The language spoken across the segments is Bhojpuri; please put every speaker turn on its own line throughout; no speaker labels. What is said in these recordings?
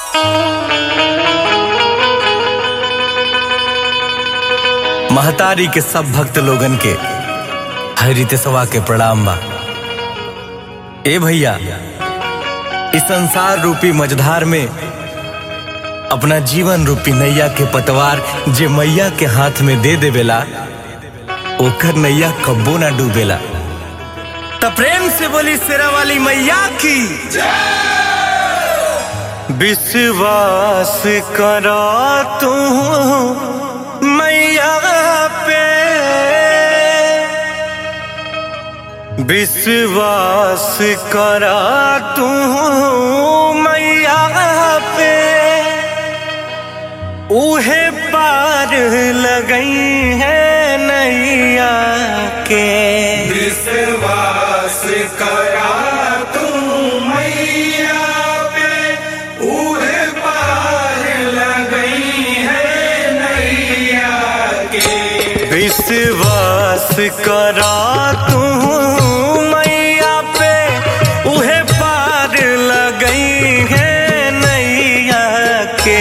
महतारी के सब भक्त लोगन के हरित सवा के प्रणाम बा। ए भैया, इस संसार रूपी मझधार में अपना जीवन रूपी नैया के पतवार जे मैया के हाथ में दे देवेला ओकर नैया कब्बो ना डूबेला। त प्रेम से बोली शेरा वाली मैया की विश्वास करा तू मैया पे, विश्वास करा तू मैया पे, उहे पार लगई है नैया के।
विश्वास करा तू मैया पे, उहे पार लगई है नैया के।
विश्वास करा तू मैया पे, उहे पार लगई है नैया के।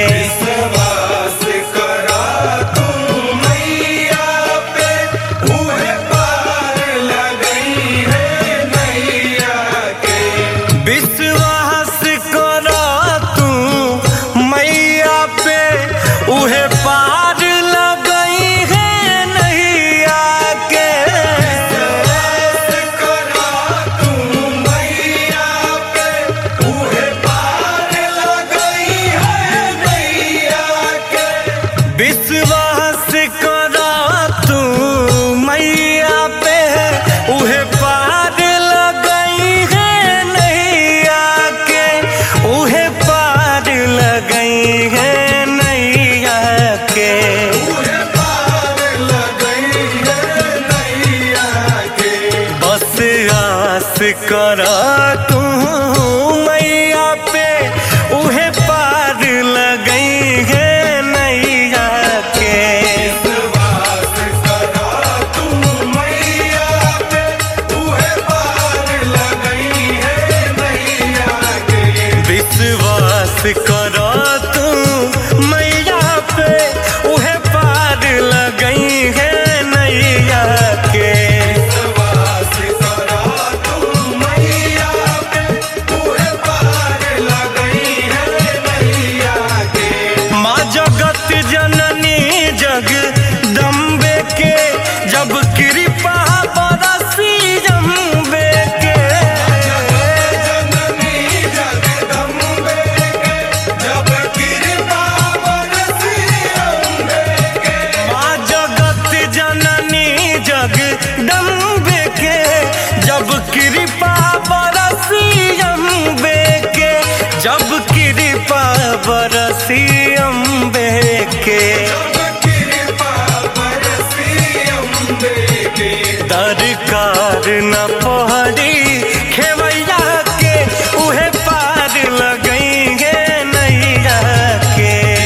विश्वास करा तू मैया पे, उहे पार लगई है नैया के। उहे पार लगई है नैया के।
उहे पार लगई है नैया के।
बस आस करा तू मैया पे, उहे पार लगई है विश्वास करा तू मैया पे, उहे पार लगई है नैया के।
विश्वास करा तू मैया पे, उहे पार लगई है नैया के।
माँ जगत जननी जगदम्बे के, जब कृपा बरसी जम्बे के। जगदम्बे के, जब कृपा बरसी अम्बे के। जब कृपा बरसी अम्बे के। दरकार न पड़ी खेवैया के, उहे पार लगई है नैया के।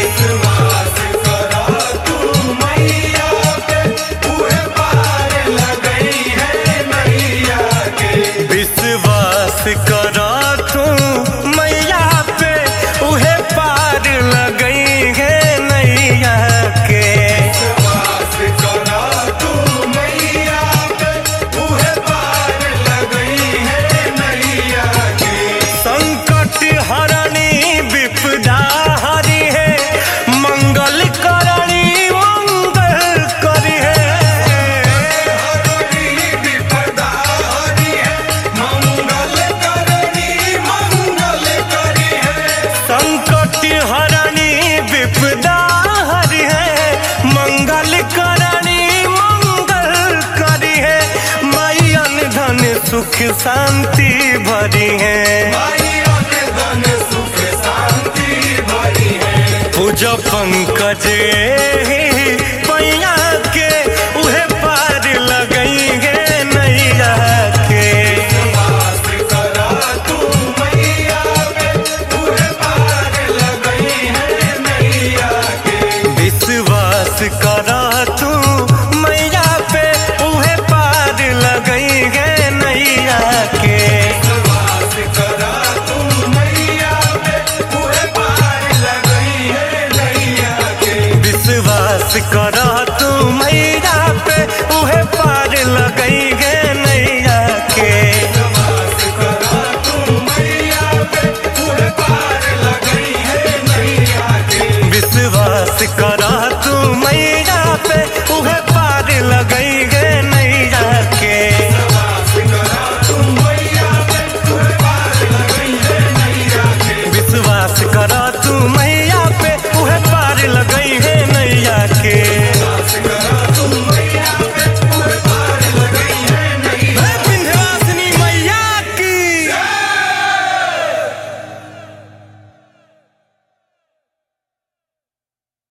विश्वास करा तू मैया पे, उहे पार लगई है नैया के।
विश्वास करा तू मैया पे, उहे पार लगई है नैया के।
संकट हरणी विपदा हरी है, मंगल करणी मंगल करी है। संकट हरणी विपदा हरि है, मंगल करणी मंगल करी है। माई अन धन सुख शांति भरी है।
धन सुख शांति भरी है।
पूजा पंकज पैया के, उहे पार लगई है नैया के।
विश्वास करा तू मैया पे, उहे पार लगई है नैया के।
विश्वास करा तू मैया पे, उहे पार लगई है नैया के।
विश्वास करा तू मैया पे, उहे पार